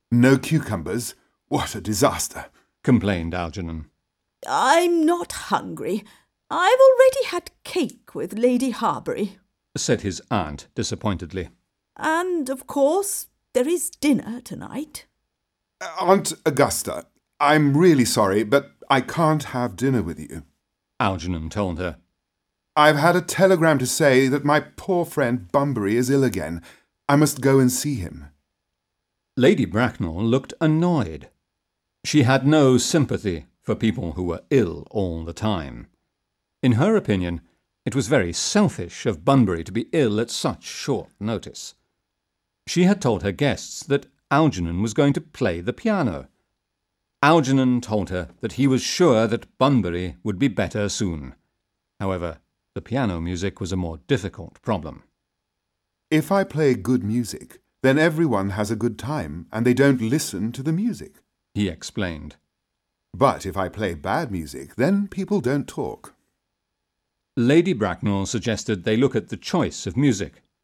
No cucumbers? What a disaster, complained Algernon. I'm not hungry. I've already had cake with Lady Harbury, said his aunt disappointedly. And, of course, there is dinner tonight. Aunt Augusta, I'm really sorry, but I can't have dinner with you, Algernon told her. I've had a telegram to say that my poor friend Bunbury is ill again. I must go and see him. Lady Bracknell looked annoyed. She had no sympathy for people who were ill all the time. In her opinion, it was very selfish of Bunbury to be ill at such short notice. She had told her guests that Algernon was going to play the piano. Algernon told her that he was sure that Bunbury would be better soon. However, the piano music was a more difficult problem. If I play good music, then everyone has a good time and they don't listen to the music, he explained. But if I play bad music, then people don't talk. Lady Bracknell suggested they look at the choice of music.